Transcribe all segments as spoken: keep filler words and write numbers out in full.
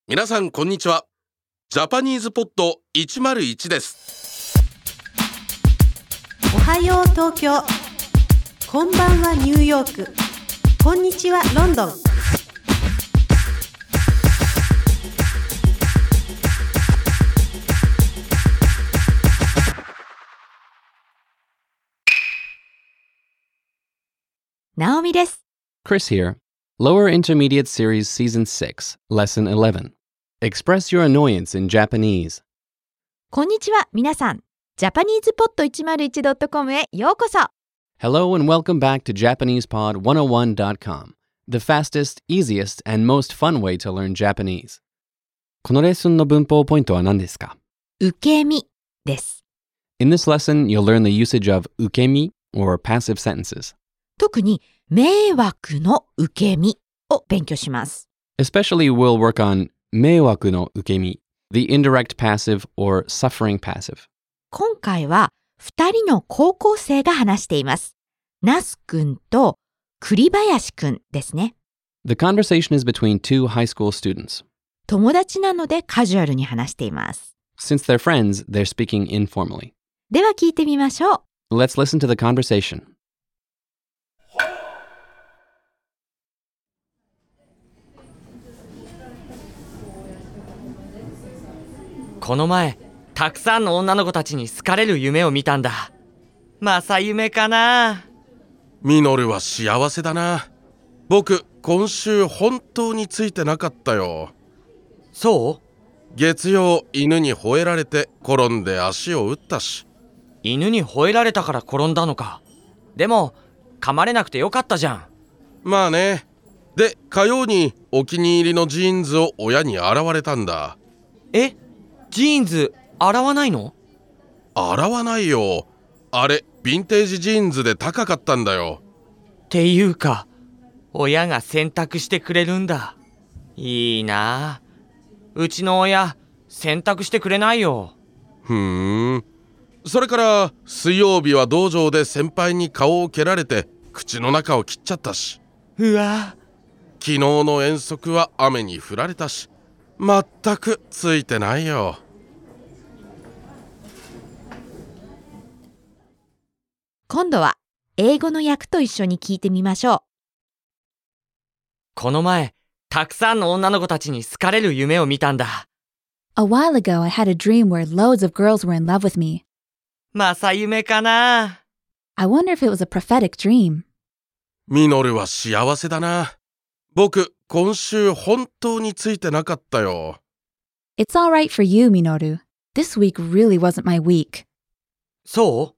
皆さんこんにちは。ジャパニーズポッドいちまるいちです。 おはよう東京、こんばんはニューヨーク、こんにちはロンドン。 ナオミです。 Chris here. Lower Intermediate Series Season six, Lesson eleven. Express your annoyance in Japanese. こんにちは皆さん、ジャパニーズポッド いちまるいちドットコム へようこそ。 Hello and welcome back to JapanesePod one oh one dot com, the fastest, easiest, and most fun way to learn Japanese. このレッスンの文法ポイントは何ですか？ 受け身です。 In this lesson, you'll learn the usage of ukemi or passive sentences. 特に迷惑の受け身を勉強します。 Especially, we'll work on 迷惑の受け身, the indirect passive or suffering passive. 今回はふたりの高校生が話しています。ナス君と栗林君ですね。 The conversation is between two high school students. 友達なのでカジュアルに話しています。 Since they're friends, they're speaking informally. では聞いてみましょう。 Let's listen to the conversation. この前、たくさんの女の子たちに好かれる夢を見たんだ。正夢かな。 ミノルは幸せだな。僕、今週本当についてなかったよ。 そう？ 月曜、犬に吠えられて転んで足を打ったし。 犬に吠えられたから転んだのか。でも、噛まれなくてよかったじゃん。 まあね。で、火曜にお気に入りのジーンズを親に洗われたんだ。 え？ジーンズ洗わないの？ 洗わないよ。あれ、ヴィンテージジーンズで高かったんだよ。 っていうか、親が洗濯してくれるんだ。いいなあ。うちの親、洗濯してくれないよ。 ふーん。それから水曜日は道場で先輩に顔を蹴られて口の中を切っちゃったし。 うわ。 昨日の遠足は雨に降られたし。全くついてないよ。 今度は英語の訳と一緒に聞いてみましょう。 この前、たくさんの女の子たちに好かれる夢を見たんだ。 A while ago, I had a dream where loads of girls were in love with me. 正夢かな。 I wonder if it was a prophetic dream. ミノルは幸せだな。僕、今週本当についてなかったよ。 It's all right for you, Minoru. This week really wasn't my week. そう？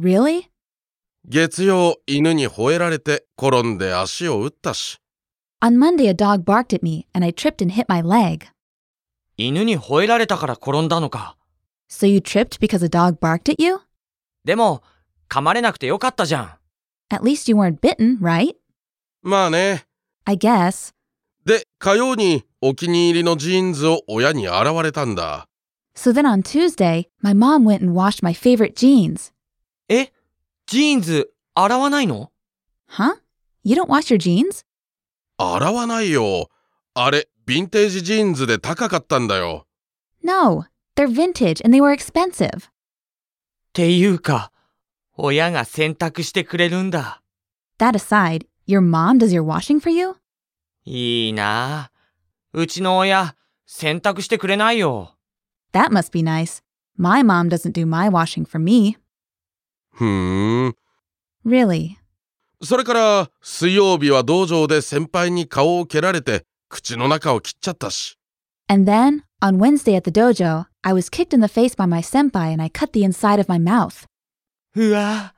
Really? 月曜、犬に吠えられて転んで足を打ったし。 On Monday, a dog barked at me and I tripped and hit my leg. 犬に吠えられたから転んだのか。 So you tripped because a dog barked at you? でも、噛まれなくてよかったじゃん。 At least you weren't bitten, right? まあね。 I guess. で、火曜にお気に入りのジーンズを親に洗われたんだ。 So then on Tuesday, my mom went and washed my favorite jeans. え？ジーンズ洗わないの？ Huh? You don't wash your jeans? 洗わないよ。あれ、ヴィンテージジーンズで高かったんだよ。 No, they're vintage and they were expensive. っていうか、親が洗濯してくれるんだ。 That aside, your mom does your washing for you? いいなあ。うちの親、洗濯してくれないよ。 That must be nice. My mom doesn't do my washing for me. ふーん。 Really? それから水曜日は道場で先輩に顔を蹴られて口の中を切っちゃったし。 And then, on Wednesday at the dojo, I was kicked in the face by my senpai and I cut the inside of my mouth. うわ。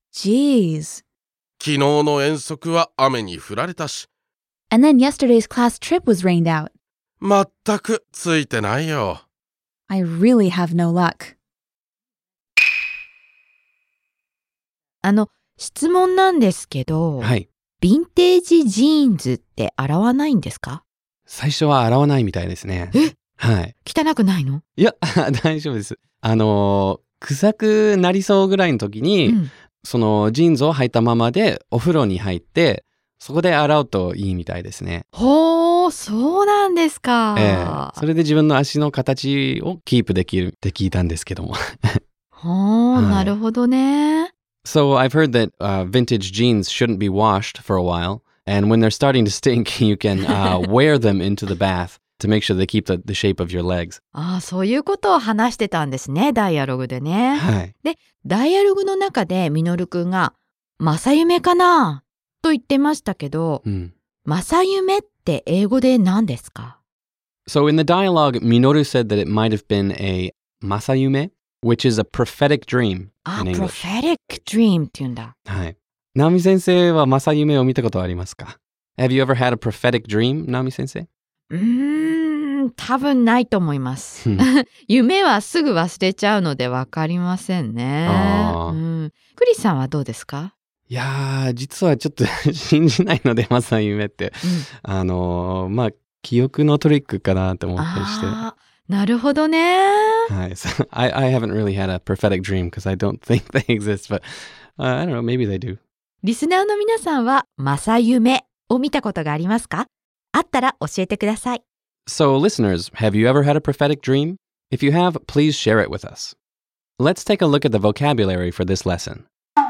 Jeez. 昨日の遠足は雨に降られたし。 And then yesterday's class trip was rained out. 全くついてないよ。 I really have no luck. あの、質問なんですけど、 はい。 ヴィンテージジーンズって洗わないんですか？ 最初は洗わないみたいですね。 え？ はい。 汚くないの？ いや、大丈夫です。あの、臭くなりそうぐらいの時に、 うん、 そのジーンズを履いたままでお風呂に入って、 そこで洗うといいみたいですね。 ほー、そうなんですか。 ええ、それで自分の足の形をキープできるって聞いたんですけども。 ほー、 はいなるほどね。 So I've heard that uh, vintage jeans shouldn't be washed for a while, and when they're starting to stink, you can uh, wear them into the bath to make sure they keep the, the shape of your legs. ああ、そういうことを話してたんですね、ダイアログでね。 はい。 ダイアログの中でミノルくんが、正夢かなと言ってましたけど、 うん、 正夢って英語で何ですか？ So in the dialogue, Minoru said that it might have been a masayume, which is a prophetic dream あ、 in English. prophetic dream って言うんだ。 はい。ナオミ先生は正夢を見たことありますか？ Have you ever had a prophetic dream, ナオミ先生？ うーん、多分ないと思いますうん。 夢はすぐ忘れちゃうので分かりませんね。 あーうん、クリスさんはどうですか？ いやー、実はちょっと信じないので、正夢って。 うん、 あのー、まあ、記憶のトリックかなと思ったりして。 あー、なるほどね。 はい。So I, I haven't really had a prophetic dream because I don't think they exist, but、uh, I don't know, maybe they do. リスナーの皆さんは正夢を見たことがありますか？あったら教えてください。 So, listeners, have you ever had a prophetic dream? If you have, please share it with us. Let's take a look at the vocabulary for this lesson.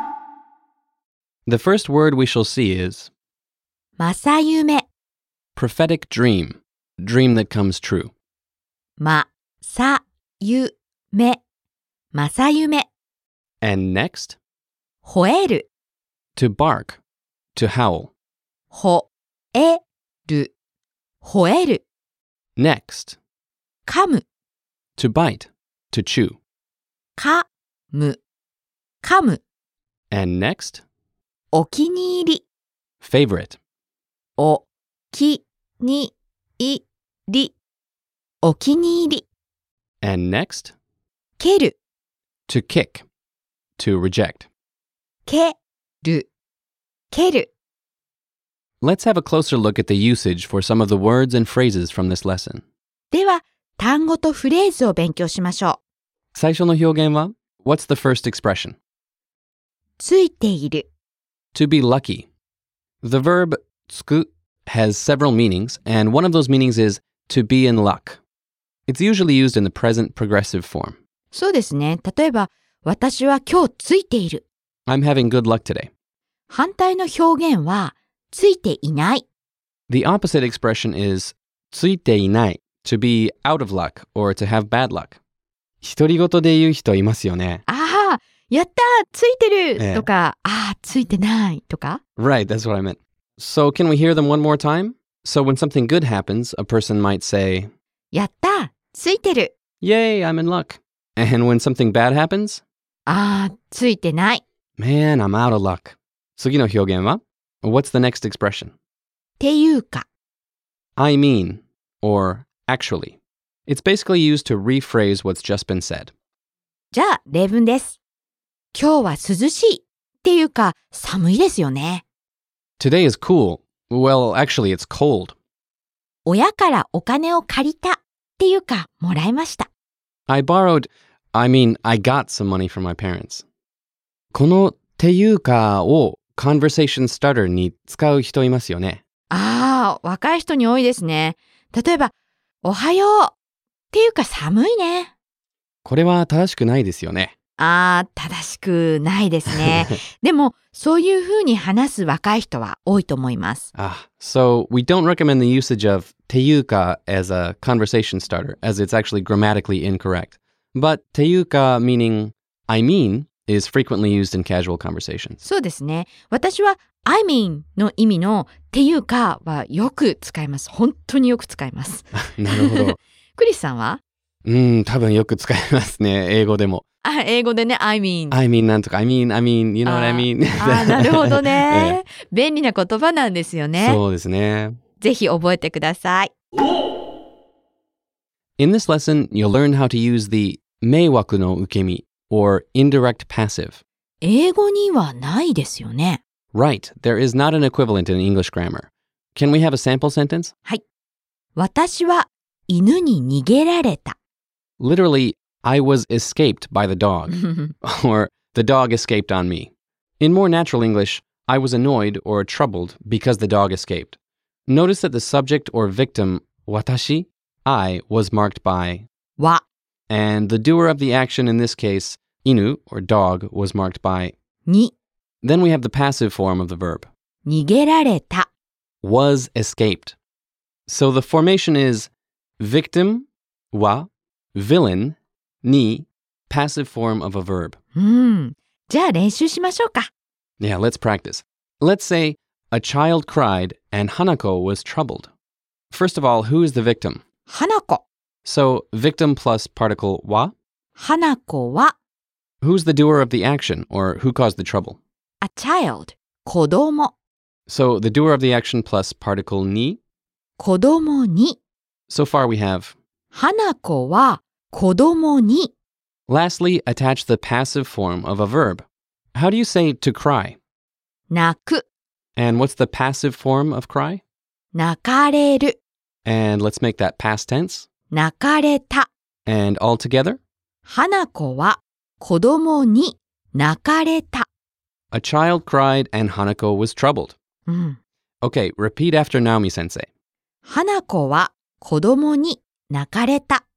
The first word we shall see is 正夢、 prophetic dream, dream that comes true. ま、さ、ゆ、め、正夢、 And next, 吠える、 to bark, to howl. ほ、え、る、吠える、 Next, 噛む、 to bite, to chew. か、む、噛む、 And next, お気に入り、 favorite. お、き、に、い、り、お気に入り、 And next, 蹴る、 to kick, to reject. け、る、蹴る。 Let's have a closer look at the usage for some of the words and phrases from this lesson. では、単語とフレーズを勉強しましょう。 最初の表現は What's the first expression? ついている、 To be lucky. The verb つく has several meanings, and one of those meanings is to be in luck. It's usually used in the present progressive form. そうですね。例えば、私は今日ついている。 I'm having good luck today. 反対の表現は、ついていない。 The opposite expression is ついていない to be out of luck or to have bad luck. 独り言で言う人いますよね。 ああ、やったーついてる、 ええとか、ああ、ついてないとか。 Right, that's what I meant. So can we hear them one more time? So when something good happens, a person might say, やったーついてる。 Yay, I'm in luck. And when something bad happens, ああ、ついてない。 Man, I'm out of luck. 次の表現は What's the next expression? っていうか、 I mean, or actually. It's basically used to rephrase what's just been said. じゃあ例文です。今日は涼しいっていうか寒いですよね。 Today is cool. Well, actually, it's cold. 親からお金を借りたっていうかもらいました。 I borrowed, I mean, I got some money from my parents. このていうかを conversation starter に使う人いますよね。 ああ、若い人に多いですね。例えば、おはようっていうか寒いね。 これは正しくないですよね。 ああ、正しくないですね。でも、そういうふうに話す若い人は多いと思います。 Ah, so we don't recommend the usage of ていうか as a conversation starter, as it's actually grammatically incorrect. But ていうか meaning I mean is frequently used in casual conversations. そうですね。私は I mean の意味のっていうかはよく使います。本当によく使います。 なるほど。 クリスさんは？ うん、多分よく使いますね、英語でも。 あ、英語でね、I mean。 I mean なんとか、I mean, I mean, you know what I mean? ああ、なるほどね。便利な言葉なんですよね。 そうですね。 ぜひ覚えてください。 In this lesson, you'll learn how to use the 迷惑の受け身 or indirect passive. 英語にはないですよね。 Right, there is not an equivalent in English grammar. Can we have a sample sentence? 私は犬に逃げられた。 Literally, I was escaped by the dog, or the dog escaped on me. In more natural English, I was annoyed or troubled because the dog escaped. Notice that the subject or victim, watashi, I, was marked by は、 and the doer of the action in this case, inu, or dog, was marked by. に、 Then we have the passive form of the verb, 逃げられた。 was escaped. So the formation is victim, wa, villain, ni, passive form of a verb. うん。じゃあ練習しましょうか。 Yeah, let's practice. Let's say a child cried and Hanako was troubled. First of all, who is the victim? 花子。 So victim plus particle wa. 花子は Who's the doer of the action, or who caused the trouble? a child。子供。 So the doer of the action plus particle ni. 子供に。 So far we have. 花子は子供に。 Lastly, attach the passive form of a verb. How do you say to cry? 泣く。 And what's the passive form of cry? 泣かれる。 And let's make that past tense. 泣かれた。 And all together? 花子は子供に泣かれた。 A child cried and Hanako was troubled. うん。 Okay, repeat after Naomi sensei. 花子は子供に泣かれた。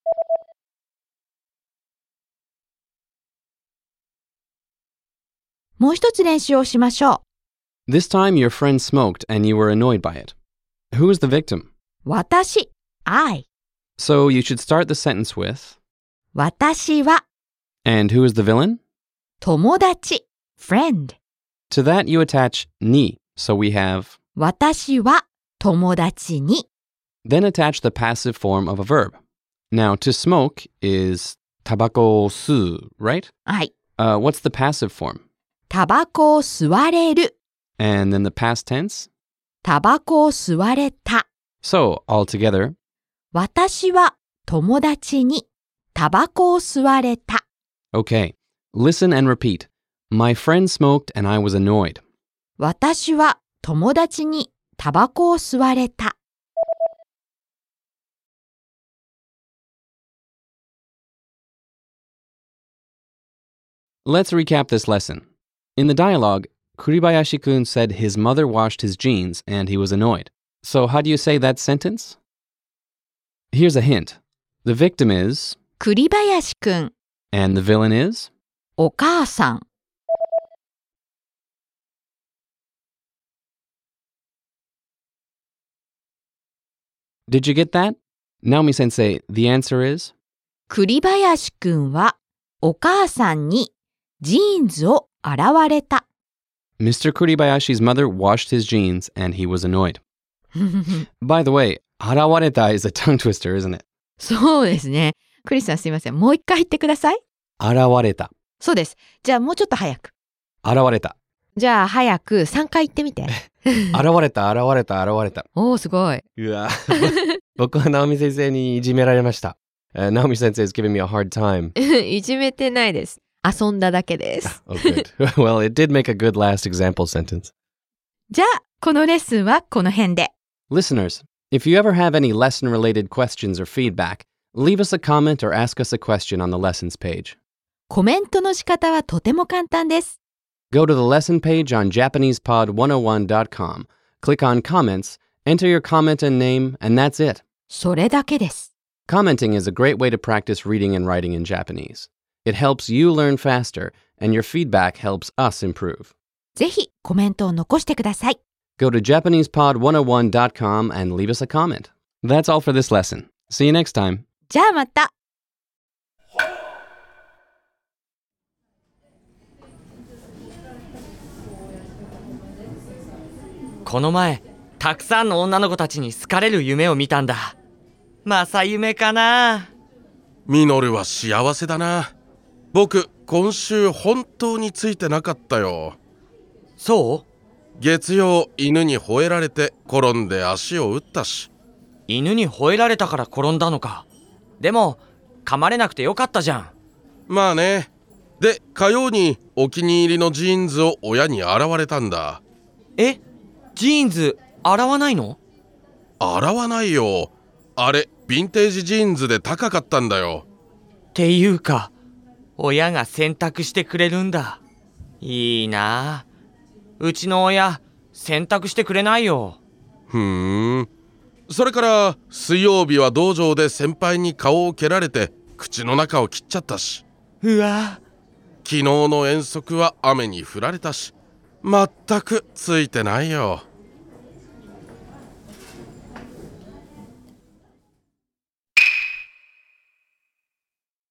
もう一つ練習をしましょ This time your friend smoked and you were annoyed by it. Who is the victim? う。私、I。 So you should start the sentence with, 私は and who is the villain? 友達、friend。 To that you attach ni, so we have, 私は友達に。 then attach the passive form of a verb. Now to smoke is tabako su, right? はい。 Uh, what's the passive form? タバコを吸われる。 And then the past tense? タバコを吸われた。 So all together, 私は友達にタバコを吸われた。 okay, listen and repeat. My friend smoked and I was annoyed. 私は友達にタバコを吸われた。 Let's recap this lesson. In the dialogue, Kuribayashi-kun said his mother washed his jeans and he was annoyed. So how do you say that sentence? Here's a hint. The victim is, 栗林くん、 and the villain is. お母さん。 Did you get that? Naomi sensei, the answer is? 栗林くんはお母さんにジーンズを洗われた。 Mister Kuribayashi's mother washed his jeans and he was annoyed. By the way, harawareta is a tongue twister, isn't it? そうですね。クリスさんすいません。もう一回言ってください。 Arawareta. そうです。じゃあもうちょっと早く。 Arawareta. じゃあ早くさんかい言ってみて。 Arawareta, arawareta, arawareta. おー、すごい。 うわ僕は直美先生にいじめられました。Uh, Naomi sensei is giving me a hard time. いじめてないです。遊んだだけです。 Oh, good. Well, it did make a good last example sentence. じゃあ、このレッスンはこの辺で。 Listeners, if you ever have any lesson-related questions or feedback, leave us a comment or ask us a question on the lessons page. コメントの仕方はとても簡単です。 Go to the lesson page on Japanese pod one oh one dot com, click on comments, enter your comment and name, and that's it. それだけです。 Commenting is a great way to practice reading and writing in Japanese. It helps you learn faster, and your feedback helps us improve. ぜひコメントを残してください。 Go to Japanese pod one oh one dot com and leave us a comment. That's all for this lesson. See you next time. じゃあまた。 この前、たくさんの女の子たちに好かれる夢を見たんだ。正夢かな。 ミノルは幸せだな。僕今週本当についてなかったよ。 そう？ 月曜犬に吠えられて転んで足を打ったし。 犬に吠えられたから転んだのか。でも噛まれなくてよかったじゃん。 まあね。で火曜にお気に入りのジーンズを親に洗われたんだ。 え、ジーンズ洗わないの？ 洗わないよ。あれヴィンテージジーンズで高かったんだよ。 っていうか親が洗濯してくれるんだ。いいなあ。 うちの親、洗濯してくれないよ。 ふーん。それから水曜日は道場で先輩に顔を蹴られて口の中を切っちゃったし、 うわ、 昨日の遠足は雨に降られたし、まったくついてないよ。